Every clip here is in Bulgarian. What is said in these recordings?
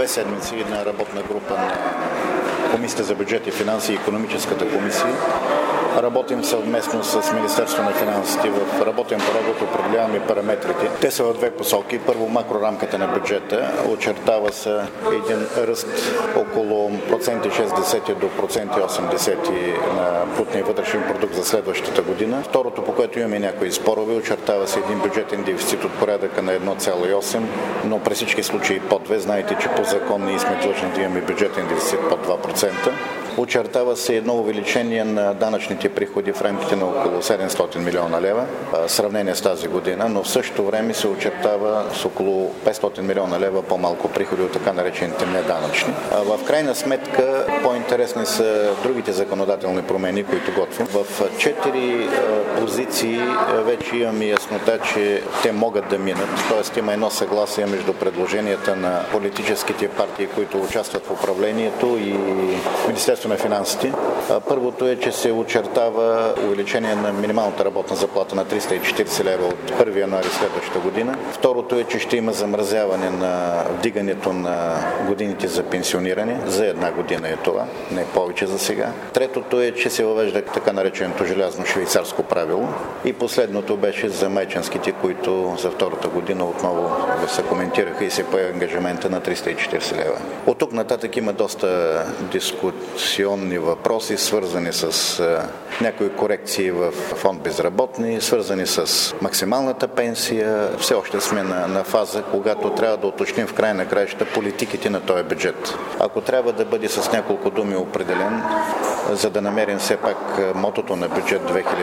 2 седмици една работна група на Комисията за бюджет и финанси и Икономическата комисия. Работим съвместно с Министерството на финансите. В работен порядък определяваме параметрите. Те са в 2 посоки. Първо, макрорамката на бюджета. Очертава се един ръст около 0,6% до 0,8% на брутния вътрешен продукт за следващата година. Второто, по което имаме някои спорове, очертава се един бюджетен дефицит от порядъка на 1,8%, но при всички случаи под 2%. Знаете, че по закон ние сме длъжни да имаме бюджетен дефицит под 2%. Очертава се едно увеличение на данъчните приходи в рамките на около 700 милиона лева, в сравнение с тази година, но в същото време се очертава с около 500 милиона лева по-малко приходи от така наречените неданъчни. В крайна сметка по-интересни са другите законодателни промени, които готвим. В 4 позиции вече имаме яснота, че те могат да минат, т.е. има едно съгласие между предложенията на политическите партии, които участват в управлението и Министерството на финансите. Първото е, че се очертава увеличение на минималната работна заплата на 340 лева от 1 януари следващата година. Второто е, че ще има замразяване на вдигането на годините за пенсиониране. За 1 година е това, не повече за сега. Третото е, че се въвежда така нареченото желязно швейцарско правило. И последното беше за майчинските, които за втората година отново се коментираха и се появи ангажимента на 340 лева. От тук нататък има доста дискусионни въпроси, свързани с някои корекции в фонд безработни, свързани с максималната пенсия. Все още сме на фаза, когато трябва да уточним в край на краищата политиките на този бюджет. Ако трябва да бъде с няколко думи определен, за да намерим все пак мотото на бюджет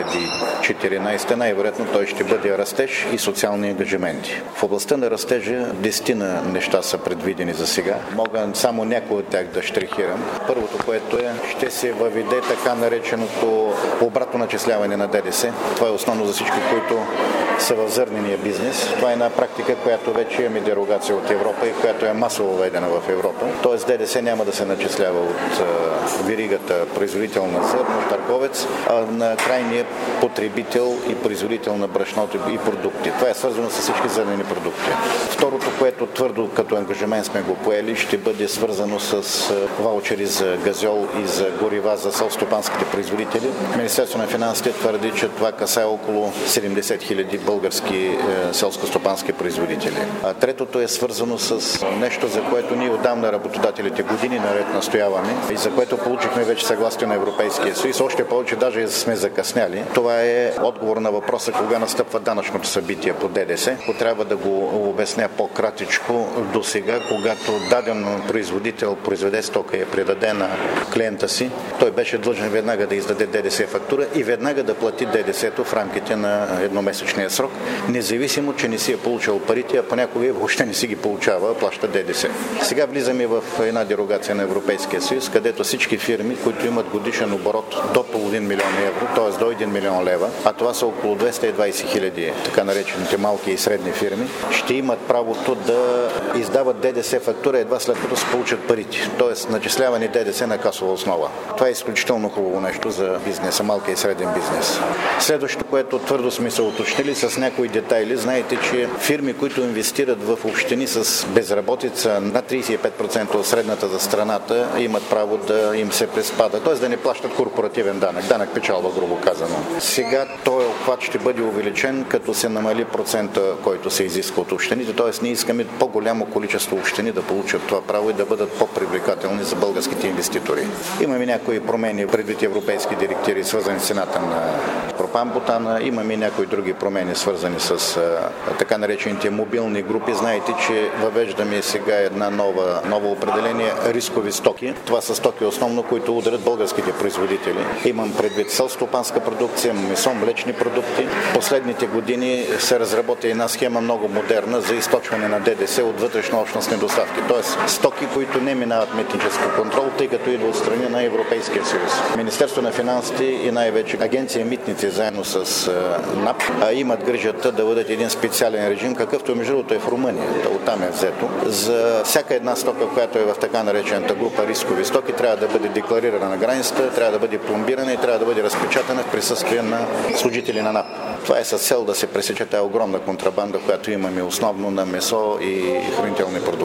2014, най-вероятно той ще бъде растеж и социални ангажименти. В областта на растежа 10 неща са предвидени за сега. Мога само някои от тях да штрихирам. Първото, което ще се въведе така нареченото обратно начисляване на ДДС. Това е основно за всички, които са в зърнения бизнес. Това е една практика, която вече имаме дерогация от Европа и която е масово введена в Европа. Тоест ДДС няма да се начислява от веригата производител на зърно, търговец, а на крайния потребител и производител на брашното и продукти. Това е свързано с всички зърнени продукти. Второто, което твърдо като ангажимент сме го поели, ще бъде свързано с ваучери за газьол и за горива за селскостопанските производители. Министерството на финансите твърди, че това касае около 70 хиляди български селскостопански производители. А третото е свързано с нещо, за което ние отдавна работодателите години наред настояваме и за което получихме вече съгласие на Европейския съюз. Още повече даже сме закъсняли. Това е отговор на въпроса кога настъпва данъчното събитие по ДДС. Ако трябва да го обясня по-кратичко, до сега, когато даден производител произведе стока и я предаде на клиента си, той беше длъжен веднага да издаде ДДС фактура и веднага да плати ДДС-то в рамките на едномесечния срок, независимо, че не си е получил парите, а понякога въобще не си ги получава, плаща ДДС. Сега влизаме в една дерогация на Европейския съюз, където всички фирми, които имат годишен оборот до половин милион евро, т.е. до 1 милион лева, а това са около 220 хиляди така наречените малки и средни фирми, ще имат правото да издават ДДС фактура едва след като се получат парите, т.е. начисляване ДДС на касова основа. Това е изключително хубаво нещо за бизнеса, малка и среден бизнес. Следващото, което твърдо сме се уточнили с някои детайли, знаете, че фирми, които инвестират в общини с безработица над 35% от средната за страната, имат право да им се приспада, т.е. да не плащат корпоративен данък печалба, грубо казано. Сега този обхват ще бъде увеличен, като се намали процента, който се изисква от общините, т.е. ние искаме по-голямо количество общини да получат това право и да бъдат по-привлекателни за българските инвеститори. Имаме някои промени предвид европейски директиви, свързани с цената на пропан-бутана, имаме някои други промени, свързани с така наречените мобилни групи. Знаете, че въвеждаме сега една ново определение рискови стоки. Това са стоки основно, които ударят българските производители. Имам предвид селскостопанска продукция, месо, млечни продукти. Последните години се разработи една схема много модерна за източване на ДДС от вътрешнообщностни доставки. Тоест стоки, които не минават митнически контрол, тъй като идва от страни на Европейския съюз. Министерството на финансите и най-вече агенция Митници заедно с НАП имат грижата да бъдат един специален режим, какъвто между другото е в Румъния, оттам е взето. За всяка една стока, която е в така наречената група рискови стоки, трябва да бъде декларирана на границата, трябва да бъде пломбирана и трябва да бъде разпечатана в присъствие на служители на НАП. Това е с цел да се пресече тази огромна контрабанда, която имаме основно на месо и хранителни продукти.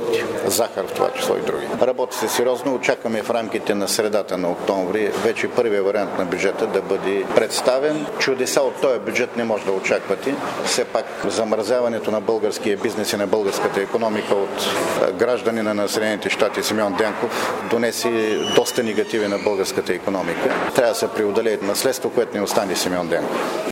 захар в това число и други. Работи се сериозно, очакваме в рамките на средата на октомври вече първия вариант на бюджета да бъде представен. Чудеса от този бюджет не може да очаквате. Все пак замразяването на българския бизнес и на българската икономика от гражданина на Съединените щати Симеон Дянков донесе доста негативи на българската икономика. Трябва да се преодолее наследство, което не остане Симеон Дянков.